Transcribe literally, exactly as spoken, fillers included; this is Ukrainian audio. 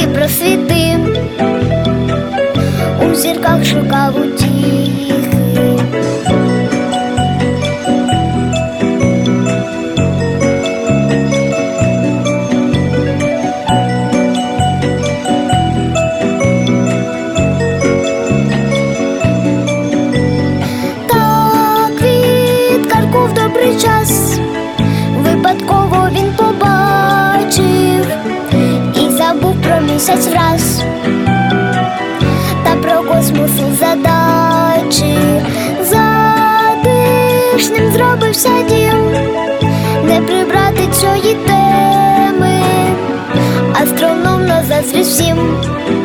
зірки просвіти, у зірках шукав утіхи. Так від Карку в добрий час випадково він побачив і забув про місяць враз, та про космосу задачі. Затишним зробився дім, не прибрати цієї теми, астроном нас заздрить всім.